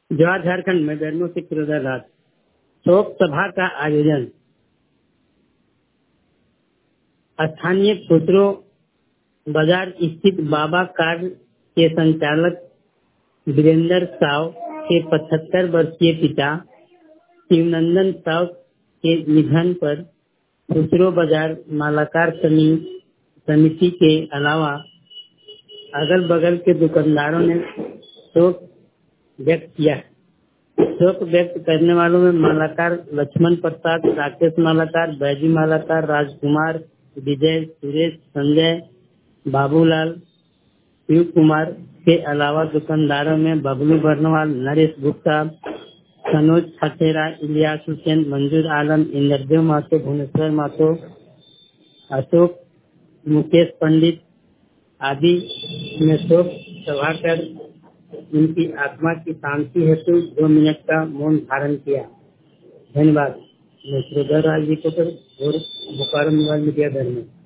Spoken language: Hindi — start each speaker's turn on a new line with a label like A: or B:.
A: जवाहर झारखंड में बेरमो से किरोदा रात शोक सभा का आयोजन। स्थानीय खुसरो बाजार स्थित बाबा कार्ड के संचालक वीरेंद्र साव के 75 वर्षीय पिता शिवनंदन साव के निधन पर खुसरो बाजार मालाकार समिति के अलावा अगल बगल के दुकानदारों ने शोक व्यक्त किया है। शोक व्यक्त करने वालों में मालाकार लक्ष्मण प्रसाद, राकेश मालाकार, बैजी मालाकार, राजकुमार, विजय, सुरेश, संजय, बाबूलाल, शिव कुमार के अलावा दुकानदारों में बबलू बर्नवाल, नरेश गुप्ता, सनोज खतेरा, इलियास हुसैन, मंजूर आलम, इंद्रदेव महतो, भुवनेश्वर महतो, अशोक, मुकेश पंडित आदि ने शोक सभा कर उनकी आत्मा की शांति हेतु 2 मिनट का मौन धारण किया। धन्यवाद। मैं श्रीधर राज रिपोर्टर और बोकारो मोबाइल मीडिया घर में।